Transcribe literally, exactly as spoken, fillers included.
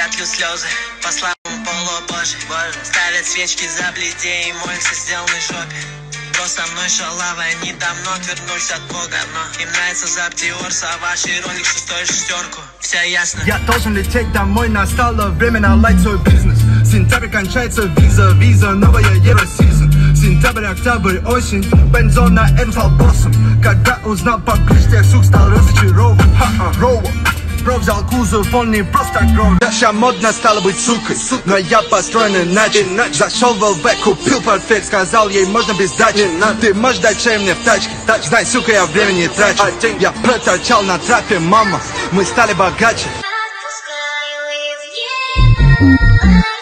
лью слезы по слабому полу Божий. Ставят свечки за бледей и молятся сделанной жопе. Кто со мной шалава, они давно отвернулись от Бога, но им нравится Заптиорс, а ваши ролик шестой шестерку. Все ясно. Я должен лететь домой, настало время наладить свой бизнес. Сентябрь кончается, виза, виза, новая Евросизон. Сентябрь, октябрь, осень, бензон на М стал боссом. Когда узнал поближе, сук стал разочарован. Ха-ха, роу. Бро взял кузов, он не просто гром. Ща модно стало быть сукой, но я построен иначе. Зашел в ЛВ, купил портфель, сказал ей можно без дачи. Ты можешь дать чай мне в тачке, знай, сука, я время не трачу. Я проторчал на трапе, мама, мы стали богаче. Отпускаю из